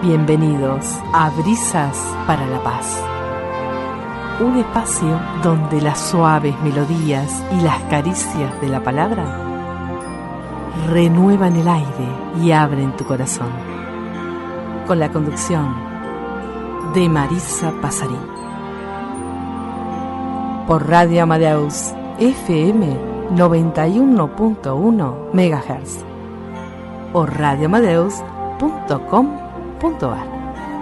Bienvenidos a Brisas para la Paz, un espacio donde las suaves melodías y las caricias de la palabra renuevan el aire y abren tu corazón. Con la conducción de Marisa Pasarín. Por Radio Amadeus FM 91.1 MHz o radioamadeus.com.ar.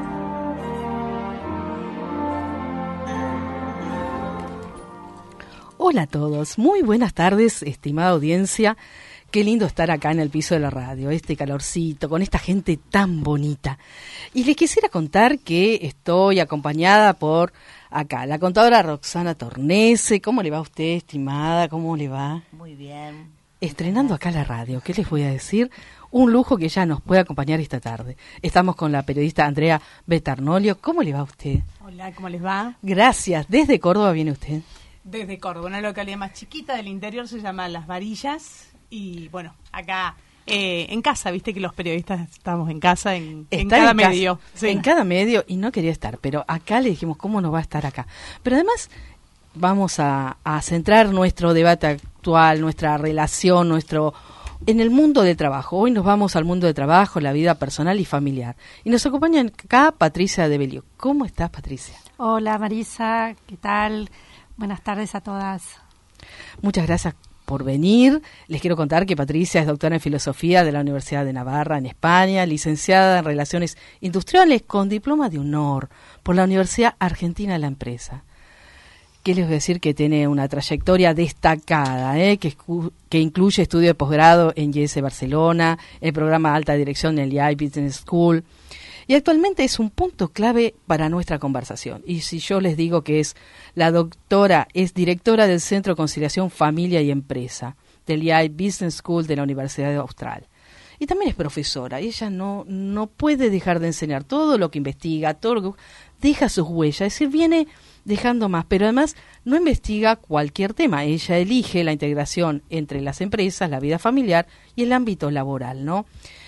Hola a todos, muy buenas tardes, estimada audiencia. Qué lindo estar acá en el piso de la radio, este calorcito, con esta gente tan bonita. Y les quisiera contar que estoy acompañada por acá, la contadora Roxana Tornese. ¿Cómo le va a usted, estimada? ¿Cómo le va? Muy bien. Estrenando acá la radio, ¿qué les voy a decir? Un lujo que ya nos puede acompañar esta tarde. Estamos con la periodista Andrea Betarnolio. ¿Cómo le va a usted? Hola, ¿cómo les va? Gracias. ¿Desde Córdoba viene usted? Desde Córdoba, una localidad más chiquita del interior, se llama Las Varillas. Y bueno, acá en casa, viste que los periodistas estamos en casa, en cada medio. Sí. En cada medio, y no quería estar, pero acá le dijimos, ¿cómo no va a estar acá? Pero además vamos a centrar nuestro debate actual, nuestra relación, en el mundo del trabajo. Hoy nos vamos al mundo del trabajo, la vida personal y familiar. Y nos acompaña acá Patricia de Belio. ¿Cómo estás, Patricia? Hola, Marisa, ¿qué tal? Buenas tardes a todas. Muchas gracias por venir. Les quiero contar que Patricia es doctora en Filosofía de la Universidad de Navarra, en España, licenciada en Relaciones Industriales con diploma de honor por la Universidad Argentina de la Empresa. ¿Qué les voy a decir? Que tiene una trayectoria destacada, que incluye estudio de posgrado en IES Barcelona, el programa Alta Dirección en el IAI Business School, y actualmente es un punto clave para nuestra conversación. Y si yo les digo que es directora del Centro de Conciliación Familia y Empresa del IAI Business School de la Universidad Austral. Y también es profesora. Ella no puede dejar de enseñar todo lo que investiga, todo lo que deja sus huellas. Es decir, viene dejando más, pero además no investiga cualquier tema. Ella elige la integración entre las empresas, la vida familiar y el ámbito laboral, ¿no?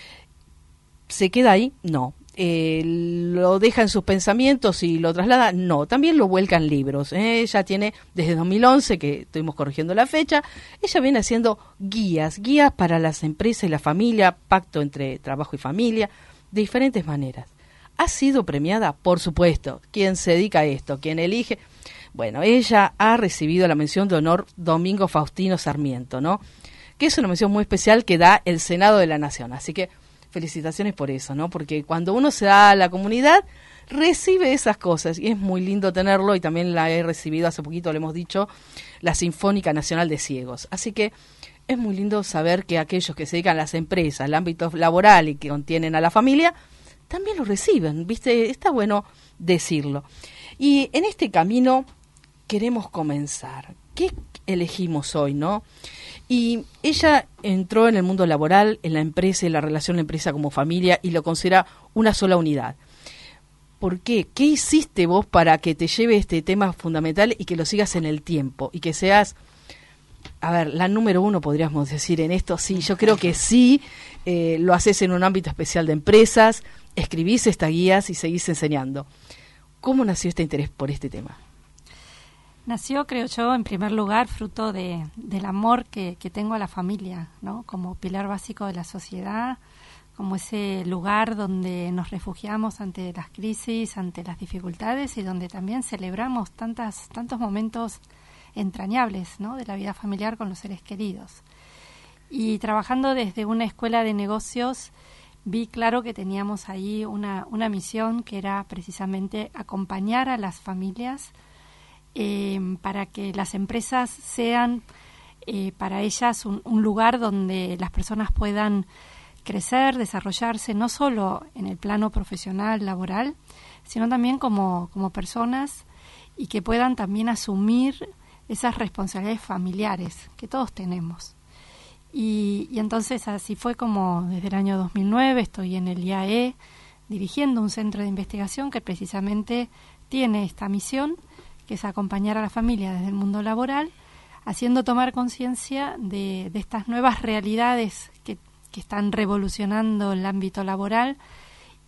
¿Se queda ahí? No. ¿Lo deja en sus pensamientos y lo traslada? No, también lo vuelca en libros. Ella tiene, desde 2011, que estuvimos corrigiendo la fecha, ella viene haciendo guías para las empresas y la familia, pacto entre trabajo y familia, de diferentes maneras. ¿Ha sido premiada? Por supuesto. ¿Quién se dedica a esto? ¿Quién elige? Bueno, ella ha recibido la mención de honor Domingo Faustino Sarmiento, ¿no? Que es una mención muy especial que da el Senado de la Nación. Así que felicitaciones por eso, ¿no? Porque cuando uno se da a la comunidad, recibe esas cosas y es muy lindo tenerlo. Y también la he recibido hace poquito, le hemos dicho, la Sinfónica Nacional de Ciegos. Así que es muy lindo saber que aquellos que se dedican a las empresas, al ámbito laboral y que contienen a la familia, también lo reciben, ¿viste? Está bueno decirlo. Y en este camino queremos comenzar. ¿Qué elegimos hoy, no? Y ella entró en el mundo laboral, en la empresa y la relación de empresa como familia y lo considera una sola unidad. ¿Por qué? ¿Qué hiciste vos para que te lleve este tema fundamental y que lo sigas en el tiempo? Y que seas, la número uno, podríamos decir, en esto. Sí, yo creo que sí, lo haces en un ámbito especial de empresas, escribís estas guías y seguís enseñando. ¿Cómo nació este interés por este tema? Nació, creo yo, en primer lugar, fruto del amor que tengo a la familia, ¿no? Como pilar básico de la sociedad, como ese lugar donde nos refugiamos ante las crisis, ante las dificultades y donde también celebramos tantos momentos entrañables, ¿no? De la vida familiar con los seres queridos. Y trabajando desde una escuela de negocios, vi claro que teníamos ahí una misión que era precisamente acompañar a las familias para que las empresas sean para ellas un lugar donde las personas puedan crecer, desarrollarse, no solo en el plano profesional, laboral, sino también como personas y que puedan también asumir esas responsabilidades familiares que todos tenemos. Y entonces así fue como desde el año 2009 estoy en el IAE dirigiendo un centro de investigación que precisamente tiene esta misión, que es acompañar a la familia desde el mundo laboral, haciendo tomar conciencia de estas nuevas realidades que están revolucionando el ámbito laboral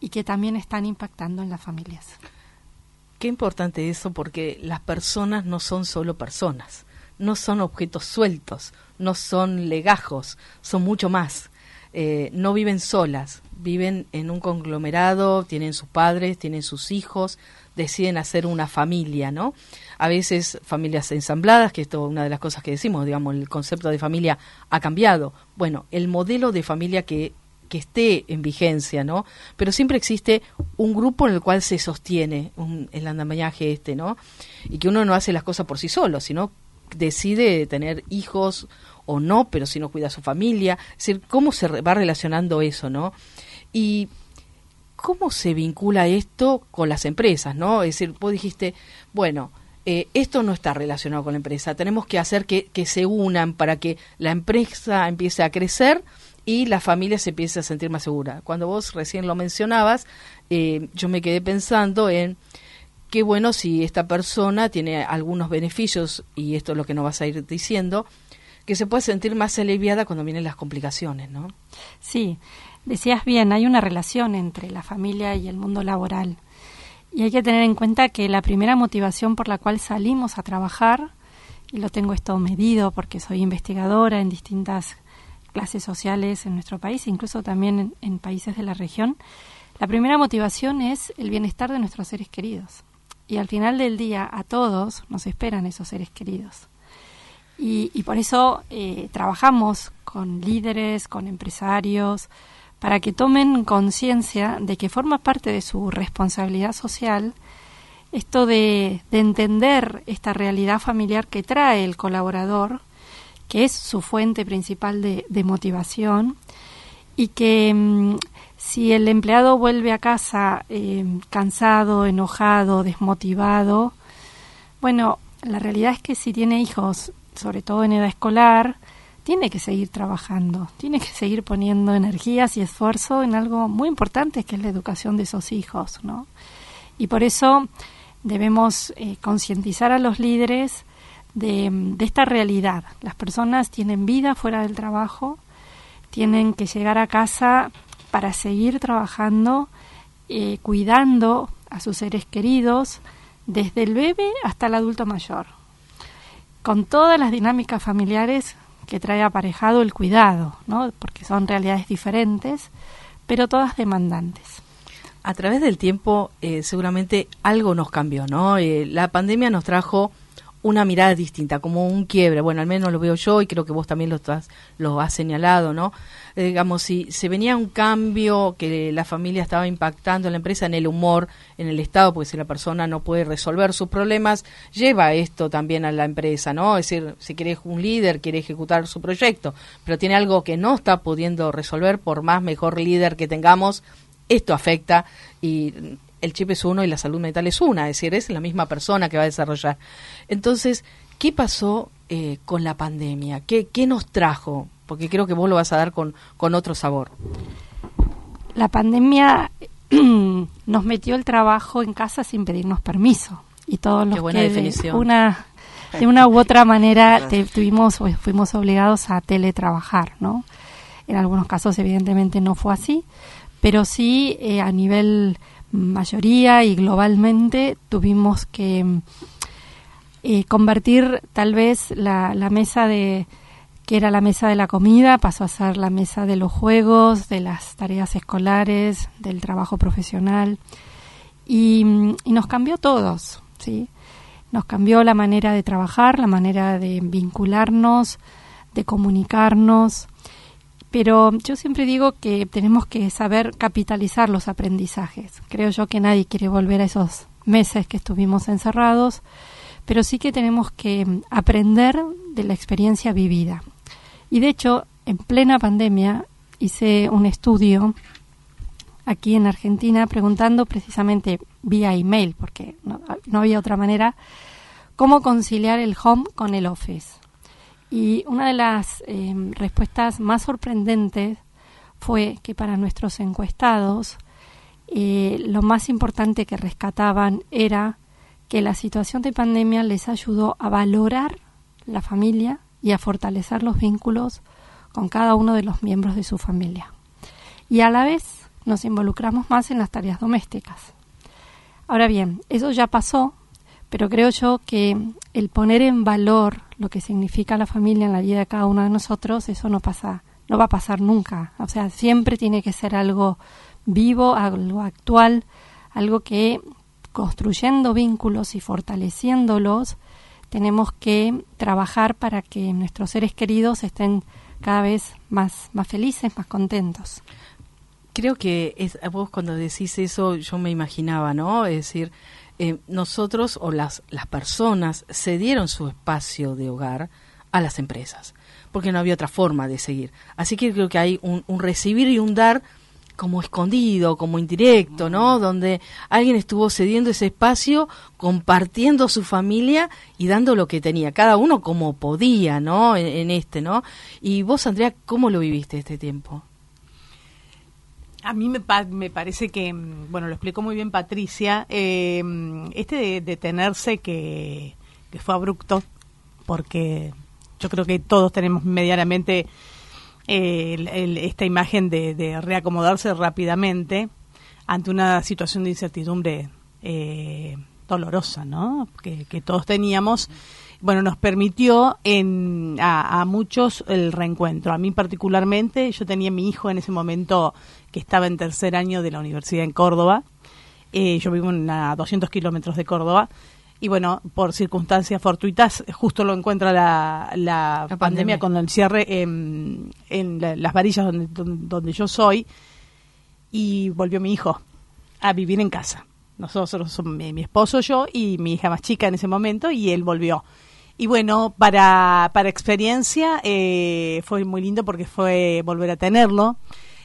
y que también están impactando en las familias. Qué importante eso, porque las personas no son solo personas, no son objetos sueltos, no son legajos, son mucho más. No viven solas, viven en un conglomerado, tienen sus padres, tienen sus hijos, deciden hacer una familia, ¿no? A veces familias ensambladas, que esto es una de las cosas que decimos, digamos, el concepto de familia ha cambiado. Bueno, el modelo de familia que esté en vigencia, ¿no? Pero siempre existe un grupo en el cual se sostiene el andamiaje ¿no? Y que uno no hace las cosas por sí solo, sino decide tener hijos o no, pero si no cuida a su familia. Es decir, cómo se va relacionando eso, ¿no? Y cómo se vincula esto con las empresas, ¿no? Es decir, vos dijiste, bueno, esto no está relacionado con la empresa, tenemos que hacer que se unan para que la empresa empiece a crecer y la familia se empiece a sentir más segura. Cuando vos recién lo mencionabas, yo me quedé pensando en qué bueno si esta persona tiene algunos beneficios, y esto es lo que nos vas a ir diciendo, que se puede sentir más aliviada cuando vienen las complicaciones, ¿no? Sí, decías bien, hay una relación entre la familia y el mundo laboral. Y hay que tener en cuenta que la primera motivación por la cual salimos a trabajar, y lo tengo esto medido porque soy investigadora en distintas clases sociales en nuestro país, incluso también en países de la región, la primera motivación es el bienestar de nuestros seres queridos. Y al final del día a todos nos esperan esos seres queridos. Y por eso trabajamos con líderes, con empresarios, para que tomen conciencia de que forma parte de su responsabilidad social esto de entender esta realidad familiar que trae el colaborador, que es su fuente principal de motivación, y que si el empleado vuelve a casa cansado, enojado, desmotivado, bueno, la realidad es que si tiene hijos, sobre todo en edad escolar, tiene que seguir trabajando, tiene que seguir poniendo energías y esfuerzo en algo muy importante, que es la educación de esos hijos, ¿no? Y por eso debemos concientizar a los líderes de esta realidad. Las personas tienen vida fuera del trabajo, tienen que llegar a casa para seguir trabajando, cuidando a sus seres queridos, desde el bebé hasta el adulto mayor, con todas las dinámicas familiares que trae aparejado el cuidado, ¿no? Porque son realidades diferentes, pero todas demandantes. A través del tiempo seguramente algo nos cambió, ¿no? La pandemia nos trajo una mirada distinta, como un quiebre. Bueno, al menos lo veo yo y creo que vos también lo has señalado, ¿no? Digamos, si se venía un cambio que la familia estaba impactando en la empresa, en el humor, en el estado, porque si la persona no puede resolver sus problemas, lleva esto también a la empresa, ¿no? Es decir, si querés un líder, quiere ejecutar su proyecto, pero tiene algo que no está pudiendo resolver, por más mejor líder que tengamos, esto afecta, y el chip es uno y la salud mental es una, es decir, es la misma persona que va a desarrollar. Entonces, ¿qué pasó con la pandemia? ¿Qué nos trajo? Porque creo que vos lo vas a dar con otro sabor. La pandemia nos metió el trabajo en casa sin pedirnos permiso. Y todos los que de una u otra manera fuimos obligados a teletrabajar, ¿no? En algunos casos, evidentemente, no fue así, pero sí a nivel mayoría y globalmente tuvimos que convertir tal vez la mesa que era la mesa de la comida, pasó a ser la mesa de los juegos, de las tareas escolares, del trabajo profesional, y nos cambió todos, ¿sí? Nos cambió la manera de trabajar, la manera de vincularnos, de comunicarnos. Pero yo siempre digo que tenemos que saber capitalizar los aprendizajes. Creo yo que nadie quiere volver a esos meses que estuvimos encerrados, pero sí que tenemos que aprender de la experiencia vivida. Y de hecho, en plena pandemia hice un estudio aquí en Argentina preguntando precisamente vía email, porque no había otra manera, cómo conciliar el home con el office. Y una de las respuestas más sorprendentes fue que para nuestros encuestados lo más importante que rescataban era que la situación de pandemia les ayudó a valorar la familia y a fortalecer los vínculos con cada uno de los miembros de su familia. Y a la vez nos involucramos más en las tareas domésticas. Ahora bien, eso ya pasó, pero creo yo que el poner en valor lo que significa la familia en la vida de cada uno de nosotros, eso no va a pasar nunca. O sea, siempre tiene que ser algo vivo, algo actual, algo que construyendo vínculos y fortaleciéndolos, tenemos que trabajar para que nuestros seres queridos estén cada vez más felices, más contentos. Creo que vos cuando decís eso, yo me imaginaba, ¿no? Es decir, nosotros o las personas cedieron su espacio de hogar a las empresas, porque no había otra forma de seguir. Así que creo que hay un recibir y un dar como escondido, como indirecto, ¿no? Donde alguien estuvo cediendo ese espacio, compartiendo su familia y dando lo que tenía, cada uno como podía, ¿no? ¿No? Y vos, Andrea, ¿cómo lo viviste este tiempo? A mí me parece que, bueno, lo explicó muy bien Patricia, de detenerse que fue abrupto, porque yo creo que todos tenemos medianamente esta imagen de reacomodarse rápidamente ante una situación de incertidumbre dolorosa, ¿no? Que todos teníamos. Bueno, nos permitió a muchos el reencuentro. A mí particularmente, yo tenía a mi hijo en ese momento que estaba en tercer año de la universidad en Córdoba. Yo vivo a 200 kilómetros de Córdoba. Y bueno, por circunstancias fortuitas, justo lo encuentra la pandemia con el cierre en las varillas donde yo soy, y volvió mi hijo a vivir en casa. Nosotros, mi esposo, yo y mi hija más chica en ese momento, y él volvió. Y bueno, para experiencia fue muy lindo porque fue volver a tenerlo.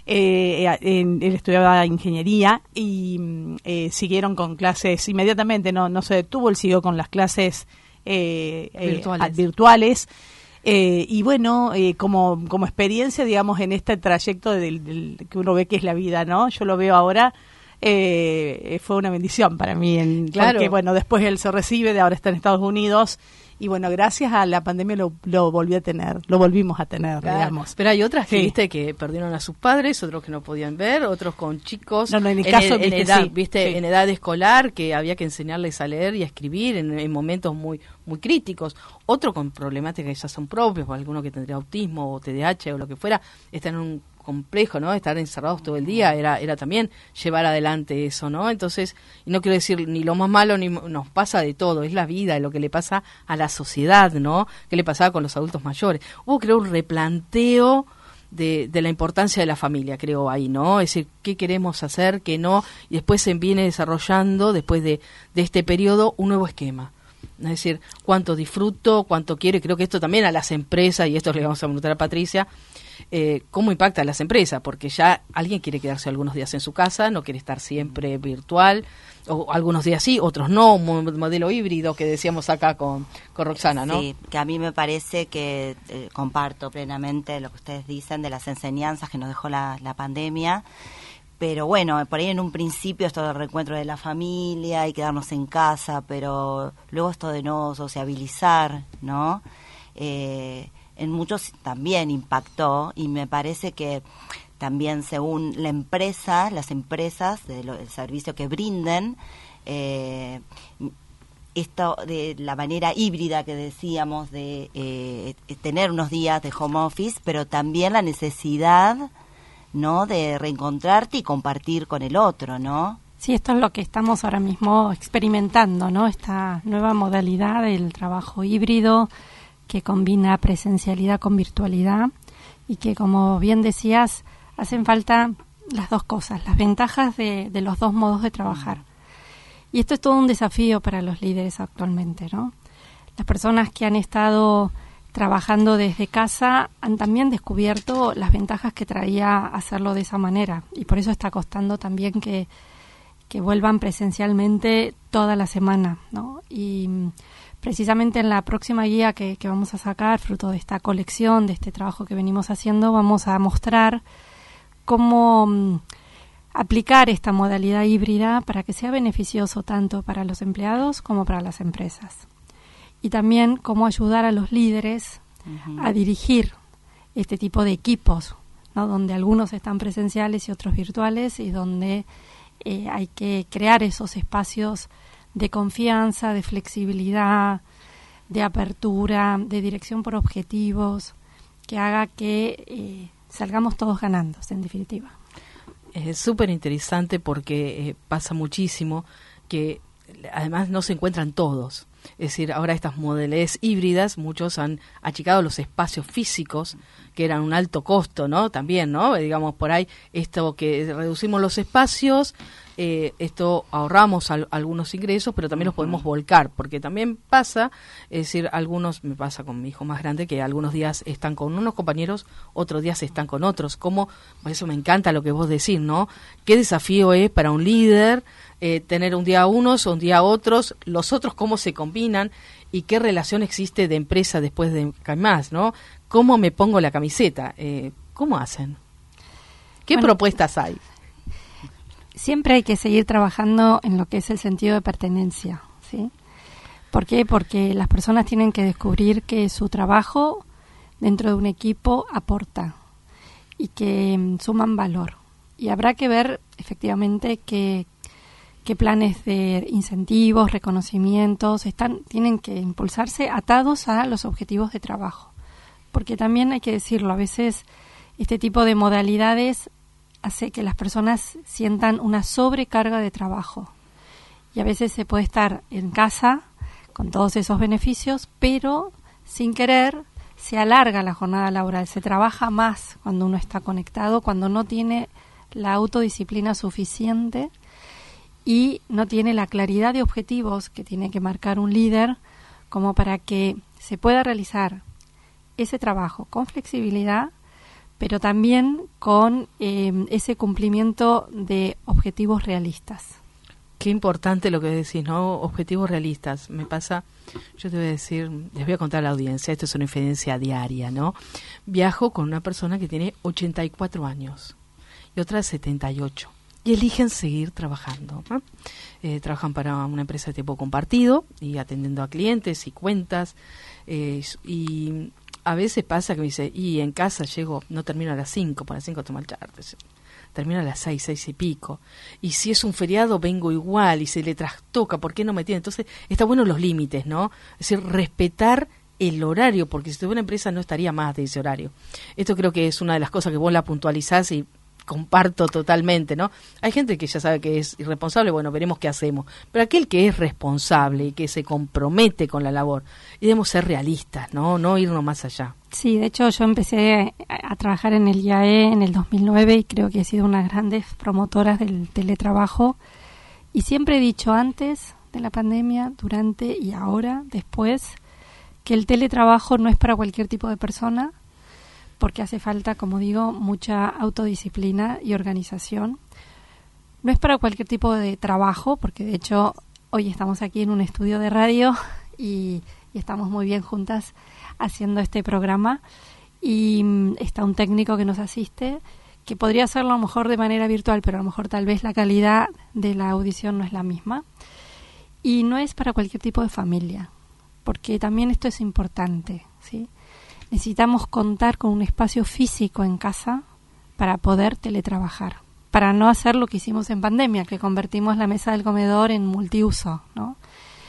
Él estudiaba ingeniería y siguieron con clases inmediatamente, no se detuvo, él siguió con las clases virtuales. Y bueno, como experiencia, digamos, en este trayecto que uno ve que es la vida, ¿no? Yo lo veo ahora, fue una bendición para mí, claro. Porque bueno, después él se recibe, de ahora está en Estados Unidos. Y bueno, gracias a la pandemia lo volvimos a tener, claro, digamos. Pero hay otras que, sí, viste, que perdieron a sus padres, otros que no podían ver, otros con chicos en edad, sí, viste, sí, en edad escolar, que había que enseñarles a leer y a escribir en momentos muy muy críticos. Otro con problemáticas que ya son propios, o alguno que tendría autismo o TDAH o lo que fuera, está en un complejo, ¿no? Estar encerrados todo el día era también llevar adelante eso, ¿no? Entonces, y no quiero decir ni lo más malo, ni nos pasa de todo, es la vida, lo que le pasa a la sociedad, ¿no? ¿Qué le pasaba con los adultos mayores? Hubo, creo, un replanteo de la importancia de la familia, creo, ahí, ¿no? Es decir, qué queremos hacer, qué no, y después se viene desarrollando, después de este periodo, un nuevo esquema. Es decir, cuánto disfruto, cuánto quiero, y creo que esto también a las empresas, y esto le vamos a preguntar a Patricia, cómo impacta a las empresas, porque ya alguien quiere quedarse algunos días en su casa, no quiere estar siempre virtual, o algunos días sí, otros no, un modelo híbrido que decíamos acá con Roxana, ¿no? Sí, que a mí me parece que comparto plenamente lo que ustedes dicen de las enseñanzas que nos dejó la pandemia. Pero bueno, por ahí en un principio esto del reencuentro de la familia y quedarnos en casa, pero luego esto de no sociabilizar, ¿no? En muchos también impactó, y me parece que también según la empresa, las empresas, el servicio que brinden, esto de la manera híbrida que decíamos de tener unos días de home office, pero también la necesidad, ¿no?, de reencontrarte y compartir con el otro, ¿no? Sí, esto es lo que estamos ahora mismo experimentando, ¿no? Esta nueva modalidad del trabajo híbrido que combina presencialidad con virtualidad, y que, como bien decías, hacen falta las dos cosas, las ventajas de los dos modos de trabajar. Y esto es todo un desafío para los líderes actualmente, ¿no? Las personas que han estado trabajando desde casa han también descubierto las ventajas que traía hacerlo de esa manera, y por eso está costando también que vuelvan presencialmente toda la semana, ¿no? Y precisamente en la próxima guía que vamos a sacar, fruto de esta colección, de este trabajo que venimos haciendo, vamos a mostrar cómo aplicar esta modalidad híbrida para que sea beneficioso tanto para los empleados como para las empresas. Y también cómo ayudar a los líderes a dirigir este tipo de equipos, ¿no? Donde algunos están presenciales y otros virtuales, y donde hay que crear esos espacios de confianza, de flexibilidad, de apertura, de dirección por objetivos, que haga que salgamos todos ganando, en definitiva. Es súper interesante porque pasa muchísimo que además no se encuentran todos. Es decir, ahora estas modalidades híbridas, muchos han achicado los espacios físicos, que eran un alto costo, ¿no? También, ¿no? Digamos, por ahí, esto que reducimos los espacios, esto ahorramos algunos ingresos, pero también los podemos volcar, porque también pasa, es decir, me pasa con mi hijo más grande, que algunos días están con unos compañeros, otros días están con otros. Por eso me encanta lo que vos decís, ¿no? Qué desafío es para un líder tener un día a unos, un día a otros, los otros cómo se combinan y qué relación existe de empresa después de más, ¿no? ¿Cómo me pongo la camiseta? ¿Cómo hacen? ¿Qué propuestas hay? Siempre hay que seguir trabajando en lo que es el sentido de pertenencia, ¿sí? ¿Por qué? Porque las personas tienen que descubrir que su trabajo dentro de un equipo aporta y que suman valor. Y habrá que ver efectivamente qué planes de incentivos, reconocimientos tienen que impulsarse atados a los objetivos de trabajo. Porque también hay que decirlo, a veces este tipo de modalidades hace que las personas sientan una sobrecarga de trabajo. Y a veces se puede estar en casa con todos esos beneficios, pero sin querer se alarga la jornada laboral, se trabaja más cuando uno está conectado, cuando no tiene la autodisciplina suficiente y no tiene la claridad de objetivos que tiene que marcar un líder como para que se pueda realizar ese trabajo con flexibilidad, pero también con ese cumplimiento de objetivos realistas. Qué importante lo que decís, ¿no? Objetivos realistas. Me pasa, yo te voy a decir, les voy a contar a la audiencia, esto es una infidencia diaria, ¿no? Viajo con una persona que tiene 84 años y otra 78. Y eligen seguir trabajando, ¿no? Trabajan para una empresa de tiempo compartido y atendiendo a clientes y cuentas. Y a veces pasa que me dice, y en casa llego, no termino a las 5, para las 5 tomo el charter. Termino a las 6 y pico. Y si es un feriado, vengo igual y se le trastoca, ¿por qué no me tiene? Entonces, está bueno los límites, ¿no? Es decir, respetar el horario, porque si tuviera una empresa no estaría más de ese horario. Esto creo que es una de las cosas que vos la puntualizás y comparto totalmente, ¿no? Hay gente que ya sabe que es irresponsable, bueno, veremos qué hacemos. Pero aquel que es responsable y que se compromete con la labor, y debemos ser realistas, no irnos más allá. Sí, de hecho yo empecé a trabajar en el IAE en el 2009 y creo que he sido una de las grandes promotoras del teletrabajo. Y siempre he dicho antes de la pandemia, durante y ahora, después, que el teletrabajo no es para cualquier tipo de persona, porque hace falta, como digo, mucha autodisciplina y organización. No es para cualquier tipo de trabajo, porque de hecho hoy estamos aquí en un estudio de radio y estamos muy bien juntas haciendo este programa. Y está un técnico que nos asiste, que podría hacerlo a lo mejor de manera virtual, pero a lo mejor tal vez la calidad de la audición no es la misma. Y no es para cualquier tipo de familia, porque también esto es importante, ¿sí? Necesitamos contar con un espacio físico en casa para poder teletrabajar, para no hacer lo que hicimos en pandemia, que convertimos la mesa del comedor en multiuso, ¿no?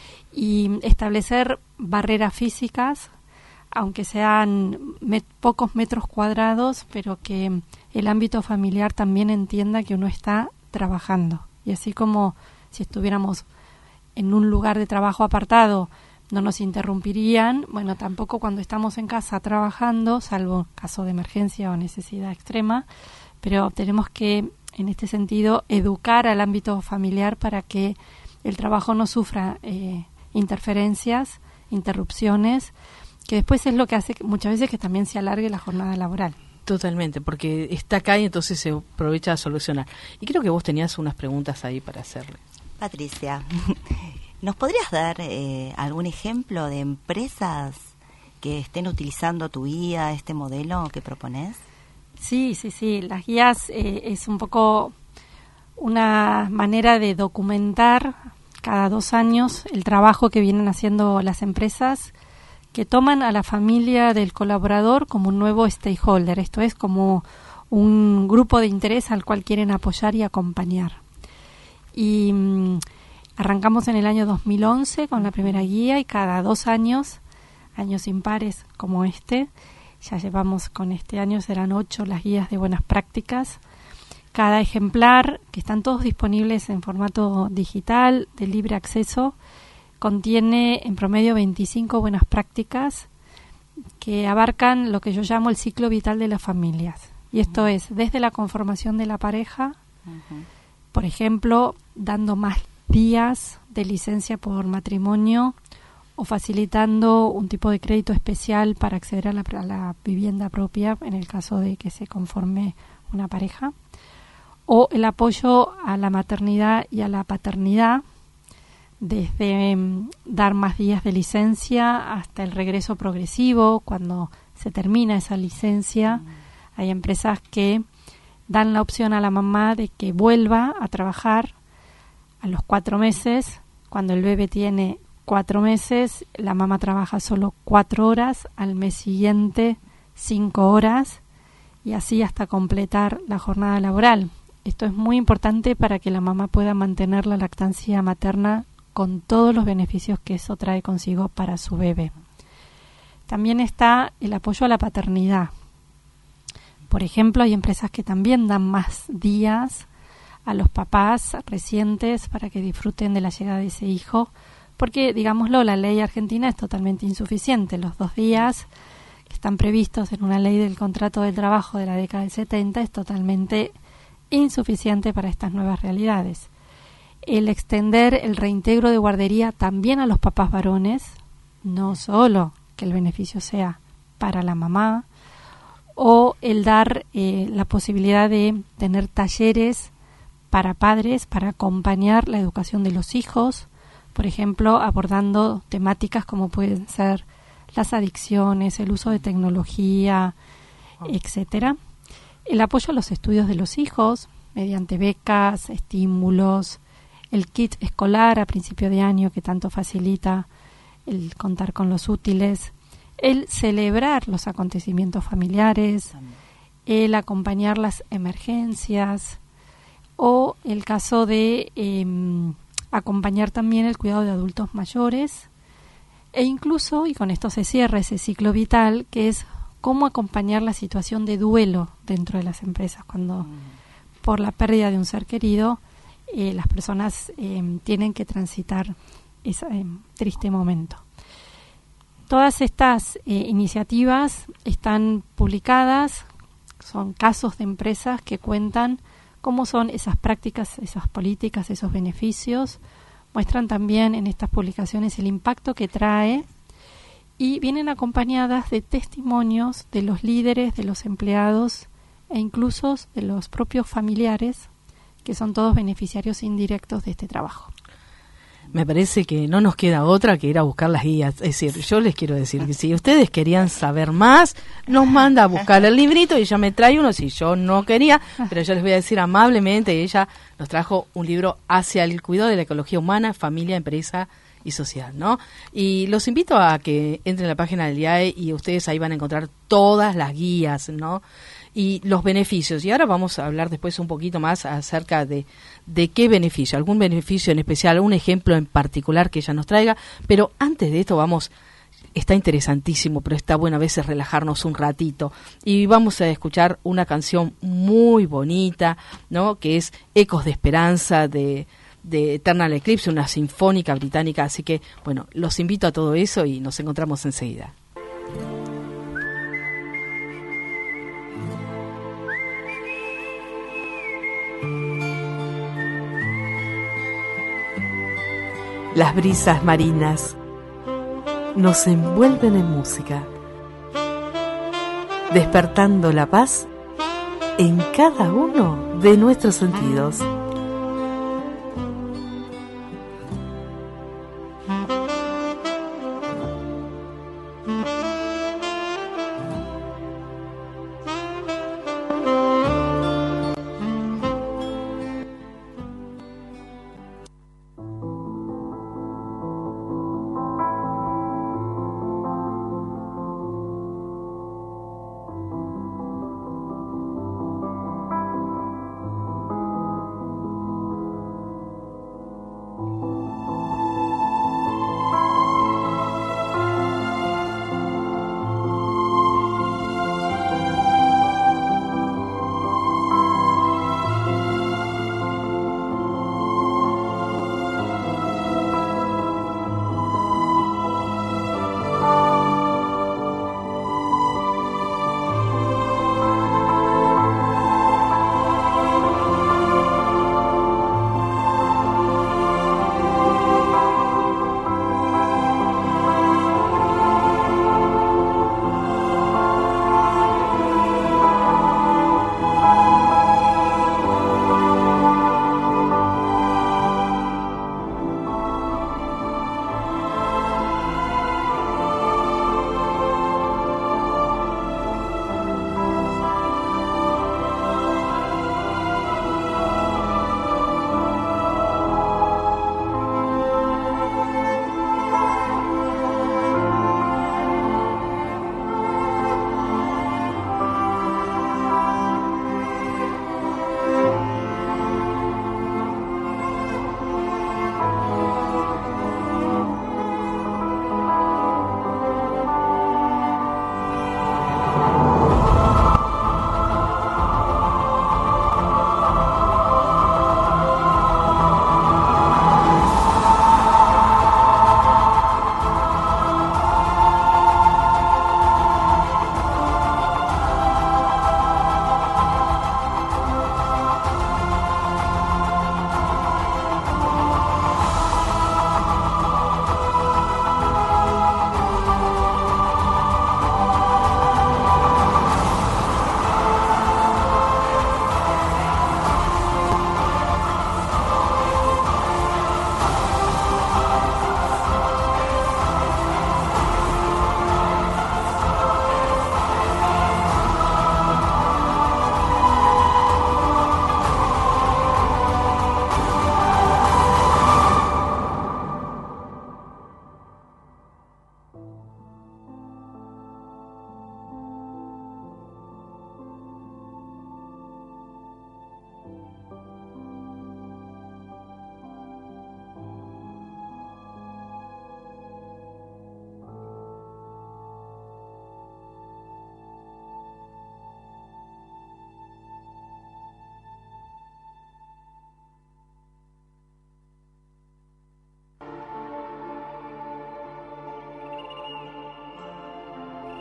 Y establecer barreras físicas, aunque sean pocos metros cuadrados, pero que el ámbito familiar también entienda que uno está trabajando. Y así como si estuviéramos en un lugar de trabajo apartado, no nos interrumpirían, bueno, tampoco cuando estamos en casa trabajando, salvo caso de emergencia o necesidad extrema, pero tenemos que, en este sentido, educar al ámbito familiar para que el trabajo no sufra interferencias, interrupciones, que después es lo que hace muchas veces que también se alargue la jornada laboral. Totalmente, porque está acá y entonces se aprovecha a solucionar. Y creo que vos tenías unas preguntas ahí para hacerle. Patricia, ¿nos podrías dar algún ejemplo de empresas que estén utilizando tu guía, este modelo que propones? Sí. Las guías es un poco una manera de documentar cada 2 años el trabajo que vienen haciendo las empresas que toman a la familia del colaborador como un nuevo stakeholder. Esto es como un grupo de interés al cual quieren apoyar y acompañar. Y arrancamos en el año 2011 con la primera guía, y cada 2 años, años impares como este, ya llevamos con este año, serán 8 las guías de buenas prácticas. Cada ejemplar, que están todos disponibles en formato digital, de libre acceso, contiene en promedio 25 buenas prácticas que abarcan lo que yo llamo el ciclo vital de las familias. Y esto es desde la conformación de la pareja, por ejemplo, dando más días de licencia por matrimonio o facilitando un tipo de crédito especial para acceder a la vivienda propia en el caso de que se conforme una pareja, o el apoyo a la maternidad y a la paternidad, desde dar más días de licencia hasta el regreso progresivo cuando se termina esa licencia. Hay empresas que dan la opción a la mamá de que vuelva a trabajar a los 4 meses. Cuando el bebé tiene 4 meses, la mamá trabaja solo 4 horas, al mes siguiente 5 horas, y así hasta completar la jornada laboral. Esto es muy importante para que la mamá pueda mantener la lactancia materna con todos los beneficios que eso trae consigo para su bebé. También está el apoyo a la paternidad. Por ejemplo, hay empresas que también dan más días a los papás recientes para que disfruten de la llegada de ese hijo, porque, digámoslo, la ley argentina es totalmente insuficiente. Los 2 días que están previstos en una ley del contrato del trabajo de la década del 70 es totalmente insuficiente para estas nuevas realidades. El extender el reintegro de guardería también a los papás varones, no solo que el beneficio sea para la mamá, o el dar la posibilidad de tener talleres para padres para acompañar la educación de los hijos, por ejemplo, abordando temáticas como pueden ser las adicciones, el uso de tecnología, etcétera. El apoyo a los estudios de los hijos mediante becas, estímulos, el kit escolar a principio de año que tanto facilita el contar con los útiles, el celebrar los acontecimientos familiares, el acompañar las emergencias, o el caso de acompañar también el cuidado de adultos mayores, e incluso, y con esto se cierra ese ciclo vital, que es cómo acompañar la situación de duelo dentro de las empresas, cuando por la pérdida de un ser querido las personas tienen que transitar ese triste momento. Todas estas iniciativas están publicadas, son casos de empresas que cuentan cómo son esas prácticas, esas políticas, esos beneficios. Muestran también en estas publicaciones el impacto que trae y vienen acompañadas de testimonios de los líderes, de los empleados e incluso de los propios familiares, que son todos beneficiarios indirectos de este trabajo. Me parece que no nos queda otra que ir a buscar las guías. Es decir, yo les quiero decir que si ustedes querían saber más, nos manda a buscar el librito y ella me trae uno si yo no quería, pero yo les voy a decir amablemente, ella nos trajo un libro hacia el cuidado de la ecología humana, familia, empresa y social, ¿no? Y los invito a que entren a la página del IAE y ustedes ahí van a encontrar todas las guías, ¿no? Y los beneficios. Y ahora vamos a hablar después un poquito más acerca de qué beneficio, algún beneficio en especial, un ejemplo en particular que ella nos traiga. Pero antes de esto está interesantísimo, pero está bueno a veces relajarnos un ratito. Y vamos a escuchar una canción muy bonita, ¿no? Que es Ecos de Esperanza de Eternal Eclipse, una sinfónica británica. Así que, bueno, los invito a todo eso y nos encontramos enseguida. Las brisas marinas nos envuelven en música, despertando la paz en cada uno de nuestros sentidos.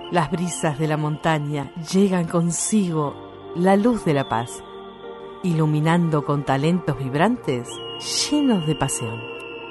Las brisas de la montaña llegan consigo la luz de la paz, iluminando con talentos vibrantes llenos de pasión.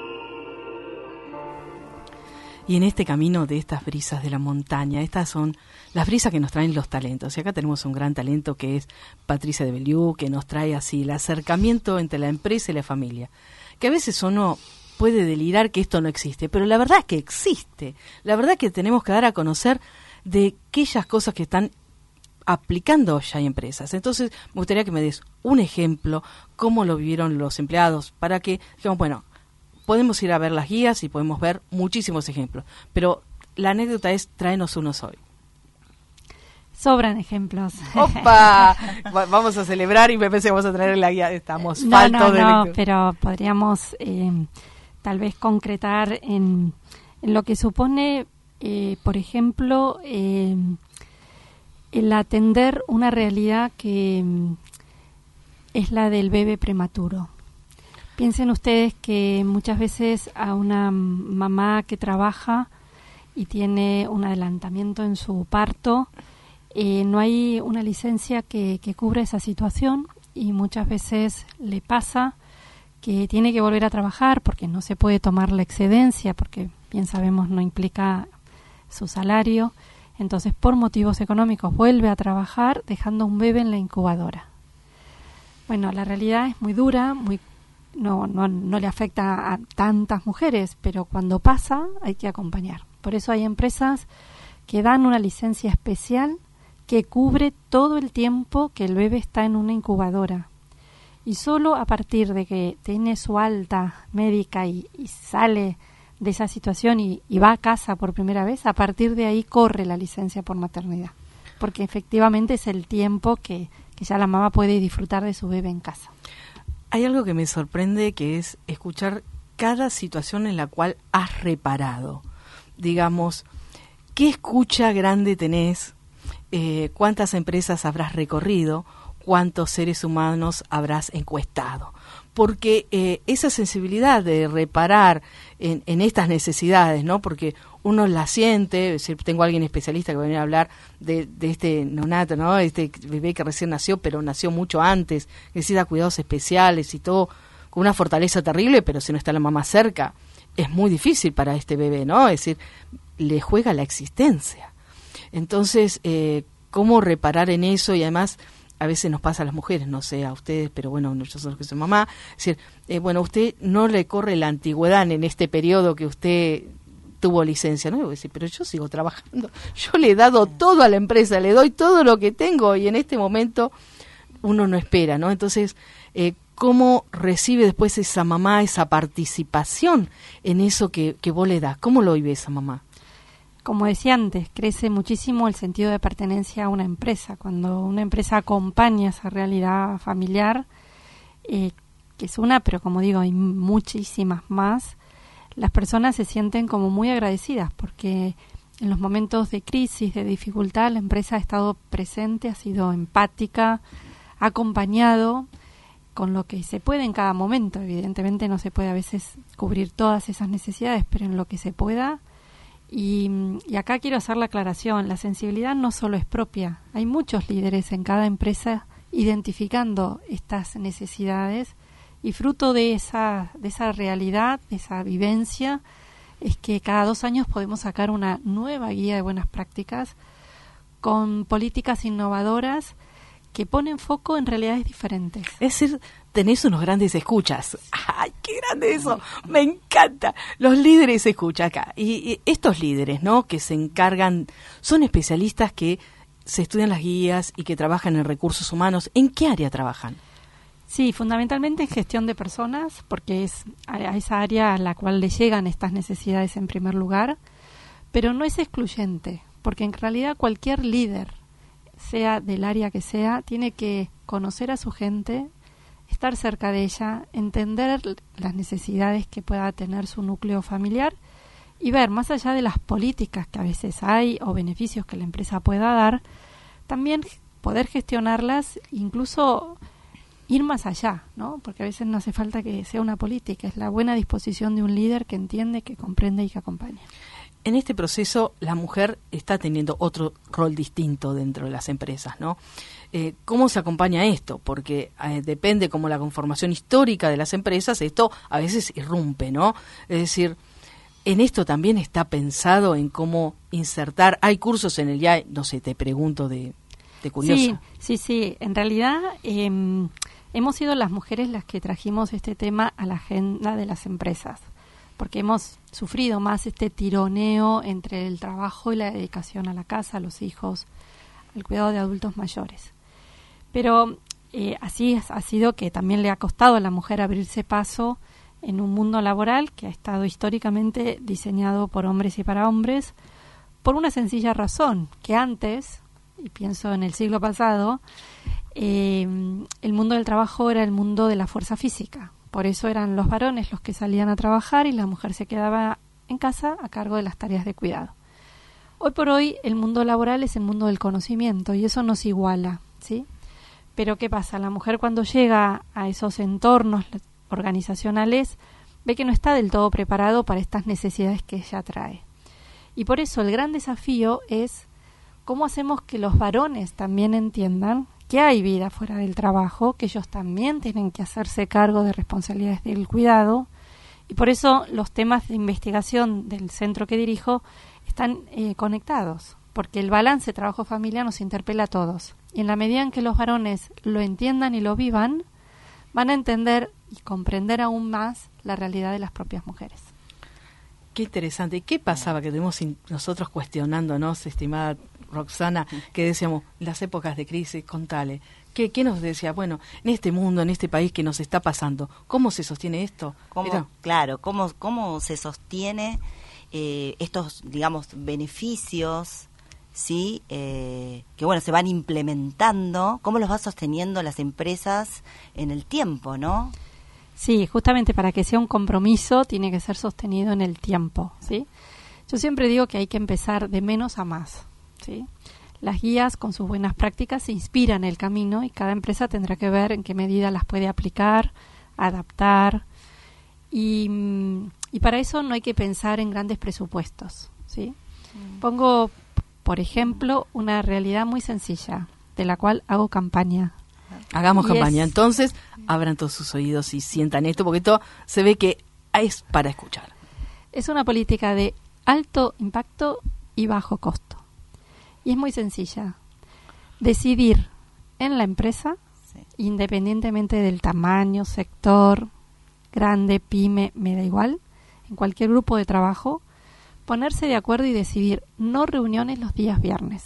Y en este camino de estas brisas de la montaña, estas son las brisas que nos traen los talentos. Y acá tenemos un gran talento que es Patricia de Belliou, que nos trae así el acercamiento entre la empresa y la familia. Que a veces uno puede delirar que esto no existe, pero la verdad es que existe. La verdad es que tenemos que dar a conocer de aquellas cosas que están aplicando ya empresas. Entonces, me gustaría que me des un ejemplo, cómo lo vivieron los empleados, para que, digamos, bueno, podemos ir a ver las guías y podemos ver muchísimos ejemplos, pero la anécdota es, tráenos unos hoy. Sobran ejemplos. ¡Opa! Vamos a celebrar y me pensé que vamos a traer la guía. Estamos faltos de lectura. Pero podríamos tal vez concretar en lo que supone, por ejemplo, el atender una realidad que es la del bebé prematuro. Piensen ustedes que muchas veces a una mamá que trabaja y tiene un adelantamiento en su parto, no hay una licencia que cubra esa situación, y muchas veces le pasa que tiene que volver a trabajar porque no se puede tomar la excedencia, porque bien sabemos no implica su salario. Entonces, por motivos económicos, vuelve a trabajar dejando un bebé en la incubadora. Bueno, la realidad es muy dura, no le afecta a tantas mujeres, pero cuando pasa hay que acompañar. Por eso hay empresas que dan una licencia especial que cubre todo el tiempo que el bebé está en una incubadora. Y solo a partir de que tiene su alta médica y sale de esa situación y va a casa por primera vez, a partir de ahí corre la licencia por maternidad. Porque efectivamente es el tiempo que ya la mamá puede disfrutar de su bebé en casa. Hay algo que me sorprende, que es escuchar cada situación en la cual has reparado. Digamos, ¿qué escucha grande tenés? ¿Cuántas empresas habrás recorrido? ¿Cuántos seres humanos habrás encuestado? Porque esa sensibilidad de reparar en estas necesidades, ¿no? Porque uno la siente, es decir, tengo a alguien especialista que va a venir a hablar de este neonato, ¿no? Este bebé que recién nació, pero nació mucho antes, necesita cuidados especiales y todo, con una fortaleza terrible, pero si no está la mamá cerca, es muy difícil para este bebé, ¿no? Es decir, le juega la existencia. Entonces, ¿cómo reparar en eso? Y además, a veces nos pasa a las mujeres, no sé a ustedes, pero bueno, nosotros que soy mamá, es decir, bueno, usted no le corre la antigüedad en este periodo que usted tuvo licencia, ¿no? Voy a decir, pero yo sigo trabajando, yo le he dado todo a la empresa, le doy todo lo que tengo, y en este momento uno no espera, ¿no? Entonces, ¿cómo recibe después esa mamá esa participación en eso que vos le das? ¿Cómo lo vive esa mamá? Como decía antes, crece muchísimo el sentido de pertenencia a una empresa. Cuando una empresa acompaña esa realidad familiar, que es una, pero como digo, hay muchísimas más, las personas se sienten como muy agradecidas, porque en los momentos de crisis, de dificultad, la empresa ha estado presente, ha sido empática, ha acompañado con lo que se puede en cada momento. Evidentemente no se puede a veces cubrir todas esas necesidades, pero en lo que se pueda. Y acá quiero hacer la aclaración, la sensibilidad no solo es propia, hay muchos líderes en cada empresa identificando estas necesidades, y fruto de esa realidad, de esa vivencia, es que cada 2 años podemos sacar una nueva guía de buenas prácticas con políticas innovadoras que ponen foco en realidades diferentes. Es decir, tenés unos grandes escuchas. ¡Ay, qué grande eso! Me encanta. Los líderes escucha acá. Y estos líderes, ¿no?, que se encargan, son especialistas que se estudian las guías y que trabajan en recursos humanos. ¿En qué área trabajan? Sí, fundamentalmente en gestión de personas, porque es a esa área a la cual le llegan estas necesidades en primer lugar, pero no es excluyente, porque en realidad cualquier líder, sea del área que sea, tiene que conocer a su gente, estar cerca de ella, entender las necesidades que pueda tener su núcleo familiar y ver, más allá de las políticas que a veces hay o beneficios que la empresa pueda dar, también poder gestionarlas, incluso ir más allá, ¿no? Porque a veces no hace falta que sea una política, es la buena disposición de un líder que entiende, que comprende y que acompaña. en este proceso la mujer está teniendo otro rol distinto dentro de las empresas, ¿no? ¿Cómo se acompaña esto? Porque depende como la conformación histórica de las empresas, esto a veces irrumpe, ¿no? Es decir, en esto también está pensado en cómo insertar. Hay cursos en el IAE, no sé, te pregunto de curiosa. Sí. En realidad hemos sido las mujeres las que trajimos este tema a la agenda de las empresas, porque hemos sufrido más este tironeo entre el trabajo y la dedicación a la casa, a los hijos, al cuidado de adultos mayores. Pero así ha sido que también le ha costado a la mujer abrirse paso en un mundo laboral que ha estado históricamente diseñado por hombres y para hombres, por una sencilla razón, que antes, y pienso en el siglo pasado, el mundo del trabajo era el mundo de la fuerza física. Por eso eran los varones los que salían a trabajar y la mujer se quedaba en casa a cargo de las tareas de cuidado. Hoy por hoy el mundo laboral es el mundo del conocimiento y eso nos iguala, ¿sí? Pero ¿qué pasa? La mujer cuando llega a esos entornos organizacionales ve que no está del todo preparado para estas necesidades que ella trae. Y por eso el gran desafío es cómo hacemos que los varones también entiendan que hay vida fuera del trabajo, que ellos también tienen que hacerse cargo de responsabilidades del cuidado, y por eso los temas de investigación del centro que dirijo están conectados, porque el balance trabajo-familia nos interpela a todos. Y en la medida en que los varones lo entiendan y lo vivan, van a entender y comprender aún más la realidad de las propias mujeres. Qué interesante. ¿Qué pasaba que tuvimos nosotros cuestionándonos, estimada Roxana, que decíamos, las épocas de crisis, contale? ¿Qué nos decía? Bueno, en este mundo, en este país que nos está pasando, ¿cómo se sostiene esto? ¿Cómo se sostiene estos, digamos, beneficios, ¿sí? Que bueno, se van implementando, ¿cómo los va sosteniendo las empresas en el tiempo, no? Sí, justamente para que sea un compromiso tiene que ser sostenido en el tiempo, ¿sí? Yo siempre digo que hay que empezar de menos a más, ¿sí? Las guías con sus buenas prácticas inspiran el camino y cada empresa tendrá que ver en qué medida las puede aplicar, adaptar y para eso no hay que pensar en grandes presupuestos, ¿sí? Pongo, por ejemplo, una realidad muy sencilla de la cual hago campaña. Hagamos campaña. Entonces, abran todos sus oídos y sientan esto, porque esto se ve que es para escuchar. Es una política de alto impacto y bajo costo. Y es muy sencilla. Decidir en la empresa, independientemente del tamaño, sector, grande, pyme, me da igual, en cualquier grupo de trabajo, ponerse de acuerdo y decidir no reuniones los días viernes.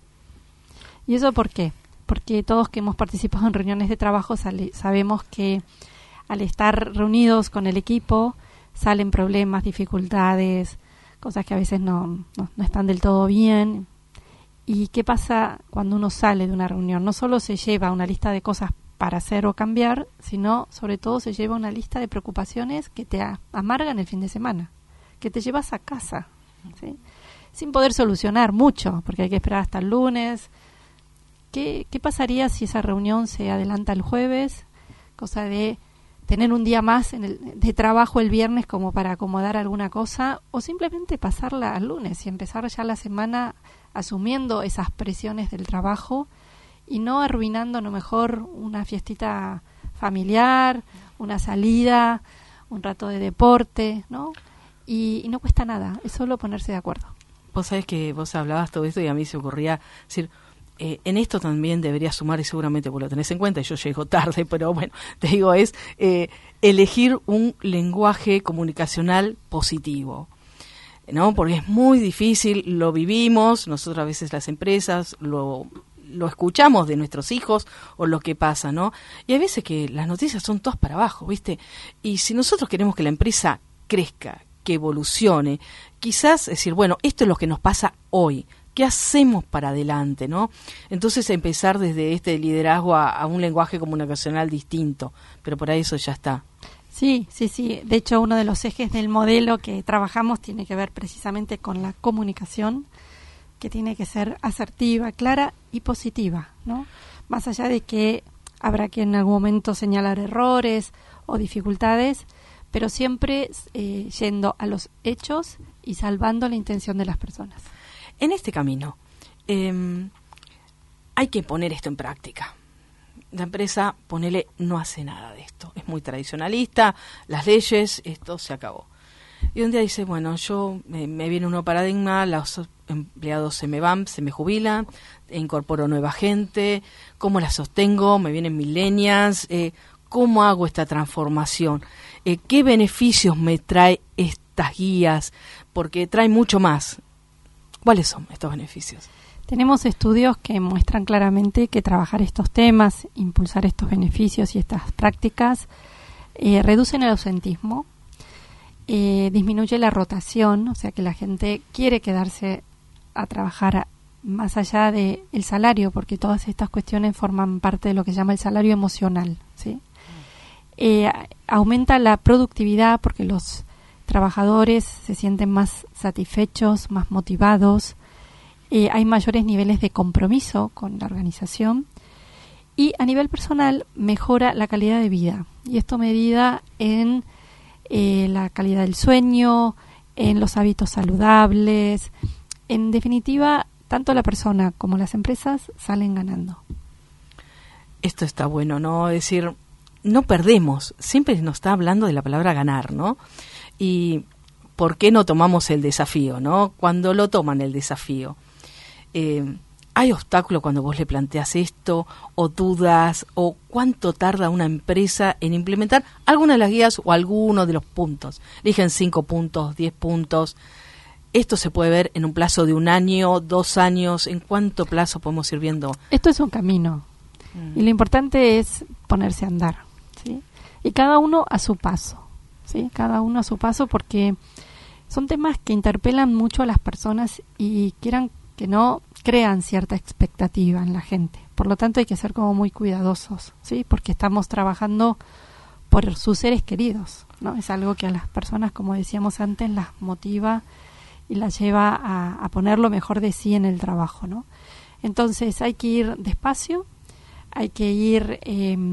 ¿Y eso por qué? Porque todos que hemos participado en reuniones de trabajo sabemos que al estar reunidos con el equipo salen problemas, dificultades, cosas que a veces no están del todo bien. ¿Y qué pasa cuando uno sale de una reunión? No solo se lleva una lista de cosas para hacer o cambiar, sino sobre todo se lleva una lista de preocupaciones que te amargan el fin de semana, que te llevas a casa, ¿sí? Sin poder solucionar mucho, porque hay que esperar hasta el lunes. ¿Qué pasaría si esa reunión se adelanta el jueves? Cosa de tener un día más de trabajo el viernes como para acomodar alguna cosa, o simplemente pasarla al lunes y empezar ya la semana asumiendo esas presiones del trabajo y no arruinando a lo mejor una fiestita familiar, una salida, un rato de deporte, ¿no? Y no cuesta nada, es solo ponerse de acuerdo. Vos sabés que vos hablabas todo esto y a mí se ocurría decir, en esto también debería sumar, y seguramente vos lo tenés en cuenta, y yo llego tarde, pero bueno, te digo, es elegir un lenguaje comunicacional positivo, ¿no? Porque es muy difícil, lo vivimos, nosotros a veces las empresas lo escuchamos de nuestros hijos o lo que pasa, ¿no? Y hay veces que las noticias son todas para abajo, ¿viste? Y si nosotros queremos que la empresa crezca, que evolucione, quizás decir, bueno, esto es lo que nos pasa hoy, ¿qué hacemos para adelante, no? Entonces empezar desde este liderazgo a un lenguaje comunicacional distinto, pero por ahí eso ya está. Sí. De hecho, uno de los ejes del modelo que trabajamos tiene que ver precisamente con la comunicación, que tiene que ser asertiva, clara y positiva, ¿no? Más allá de que habrá que en algún momento señalar errores o dificultades, pero siempre yendo a los hechos y salvando la intención de las personas. En este camino hay que poner esto en práctica. La empresa, ponele, no hace nada de esto. Es muy tradicionalista, las leyes, esto se acabó. Y un día dice, bueno, me viene un nuevo paradigma, los empleados se me van, se me jubilan, incorporo nueva gente, ¿cómo la sostengo? Me vienen millennials, ¿cómo hago esta transformación? ¿Qué beneficios me trae estas guías? Porque trae mucho más. ¿Cuáles son estos beneficios? Tenemos estudios que muestran claramente que trabajar estos temas, impulsar estos beneficios y estas prácticas reducen el ausentismo, disminuye la rotación, o sea que la gente quiere quedarse a trabajar más allá del salario, porque todas estas cuestiones forman parte de lo que se llama el salario emocional, ¿sí? Aumenta la productividad porque los trabajadores se sienten más satisfechos, más motivados, hay mayores niveles de compromiso con la organización y a nivel personal mejora la calidad de vida, y esto medida en la calidad del sueño, en los hábitos saludables. En definitiva, tanto la persona como las empresas salen ganando. Esto está bueno, ¿no? Es decir, no perdemos. Siempre nos está hablando de la palabra ganar, ¿no? Y ¿por qué no tomamos el desafío, no? Cuando lo toman el desafío. ¿Hay obstáculos cuando vos le planteas esto, o dudas, o cuánto tarda una empresa en implementar alguna de las guías o alguno de los puntos? Eligen 5 puntos, 10 puntos. ¿Esto se puede ver en un plazo de 1 año, 2 años? ¿En cuánto plazo podemos ir viendo? Esto es un camino, y lo importante es ponerse a andar, ¿sí? Y cada uno a su paso, ¿sí? Cada uno a su paso, porque son temas que interpelan mucho a las personas y quieran que no crean cierta expectativa en la gente. Por lo tanto, hay que ser como muy cuidadosos, ¿sí? Porque estamos trabajando por sus seres queridos, ¿no? Es algo que a las personas, como decíamos antes, las motiva y las lleva a poner lo mejor de sí en el trabajo, ¿no? Entonces, hay que ir despacio, hay que ir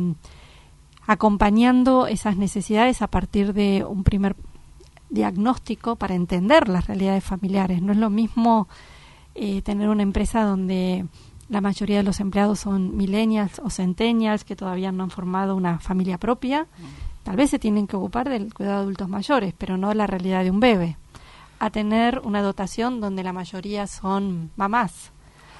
acompañando esas necesidades a partir de un primer diagnóstico para entender las realidades familiares. No es lo mismo tener una empresa donde la mayoría de los empleados son millennials o centennials que todavía no han formado una familia propia. Tal vez se tienen que ocupar del cuidado de adultos mayores, pero no de la realidad de un bebé. A tener una dotación donde la mayoría son mamás,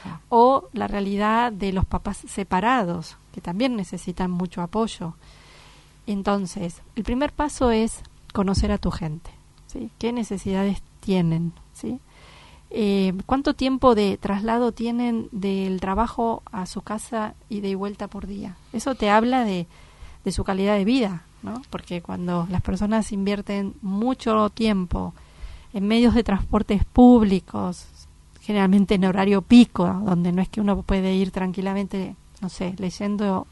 o la realidad de los papás separados, que también necesitan mucho apoyo. Entonces, el primer paso es conocer a tu gente, ¿sí? ¿Qué necesidades tienen? ¿Sí? ¿Cuánto tiempo de traslado tienen del trabajo a su casa y de vuelta por día? Eso te habla de su calidad de vida, ¿no? Porque cuando las personas invierten mucho tiempo en medios de transportes públicos, generalmente en horario pico, donde no es que uno puede ir tranquilamente, no sé, leyendo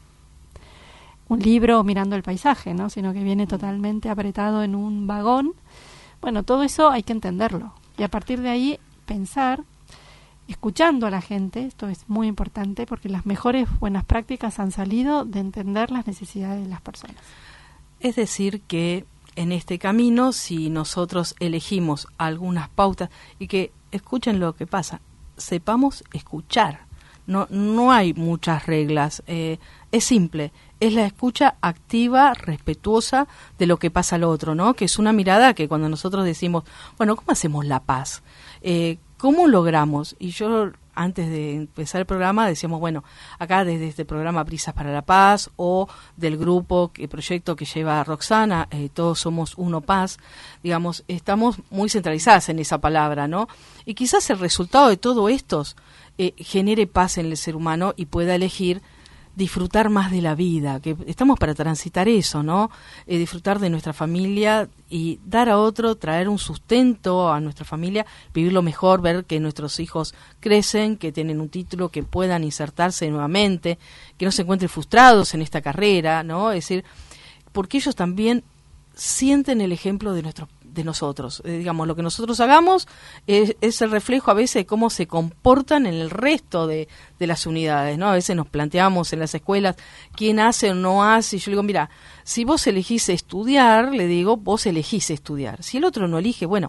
un libro o mirando el paisaje, ¿no? Sino que viene totalmente apretado en un vagón. Bueno, todo eso hay que entenderlo. Y a partir de ahí pensar, escuchando a la gente. Esto es muy importante porque las mejores buenas prácticas han salido de entender las necesidades de las personas. Es decir, que en este camino, si nosotros elegimos algunas pautas, y que escuchen lo que pasa, sepamos escuchar. No hay muchas reglas, es simple, es la escucha activa, respetuosa de lo que pasa al otro, ¿no? Que es una mirada que cuando nosotros decimos, bueno, ¿cómo hacemos la paz? ¿Cómo logramos? Y yo, antes de empezar el programa, decíamos, bueno, acá desde este programa Brisas para la Paz, o del grupo, proyecto que lleva Roxana, Todos Somos Uno Paz, digamos, estamos muy centralizadas en esa palabra, ¿no? Y quizás el resultado de todo esto genere paz en el ser humano y pueda elegir disfrutar más de la vida, que estamos para transitar eso, ¿no? Disfrutar de nuestra familia y dar a otro, traer un sustento a nuestra familia, vivirlo mejor, ver que nuestros hijos crecen, que tienen un título, que puedan insertarse nuevamente, que no se encuentren frustrados en esta carrera, ¿no? Es decir, porque ellos también sienten el ejemplo de nosotros. Digamos, lo que nosotros hagamos es el reflejo a veces de cómo se comportan en el resto de las unidades, ¿no? A veces nos planteamos en las escuelas quién hace o no hace, y yo le digo, mira, si vos elegís estudiar, le digo, vos elegís estudiar. Si el otro no elige, bueno,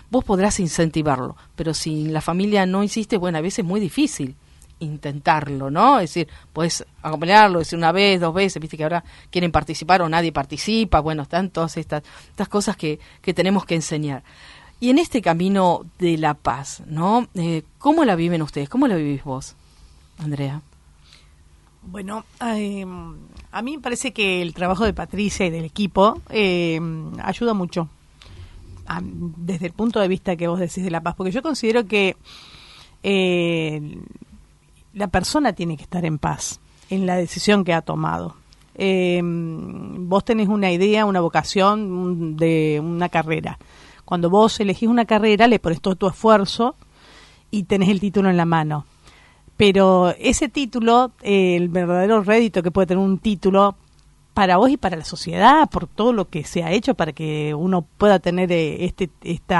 vos podrás incentivarlo, pero si la familia no insiste, bueno, a veces es muy difícil intentarlo, ¿no? Es decir, puedes acompañarlo, decir una vez, 2 veces, viste que ahora quieren participar o nadie participa, bueno, están todas estas cosas que tenemos que enseñar. Y en este camino de la paz, ¿no? ¿Cómo la viven ustedes? ¿Cómo la vivís vos, Andrea? Bueno, a mí me parece que el trabajo de Patricia y del equipo ayuda mucho desde el punto de vista que vos decís de la paz, porque yo considero que la persona tiene que estar en paz en la decisión que ha tomado. Vos tenés una idea, una vocación de una carrera. Cuando vos elegís una carrera, le pones todo tu esfuerzo y tenés el título en la mano. Pero ese título, el verdadero rédito que puede tener un título para vos y para la sociedad, por todo lo que se ha hecho para que uno pueda tener este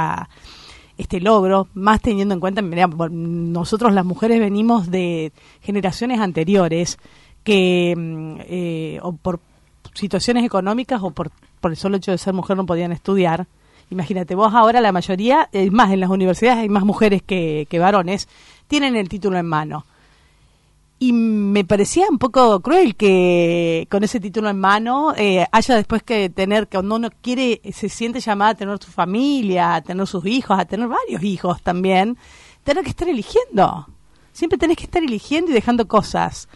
logro, más teniendo en cuenta, mirá, nosotros las mujeres venimos de generaciones anteriores que o por situaciones económicas o por el solo hecho de ser mujer no podían estudiar. Imagínate, vos ahora la mayoría, es más, en las universidades hay más mujeres que varones, tienen el título en mano. Y me parecía un poco cruel que con ese título en mano haya después que tener, que cuando uno quiere, se siente llamada a tener su familia, a tener sus hijos, a tener varios hijos también, tener que estar eligiendo. Siempre tenés que estar eligiendo y dejando cosas.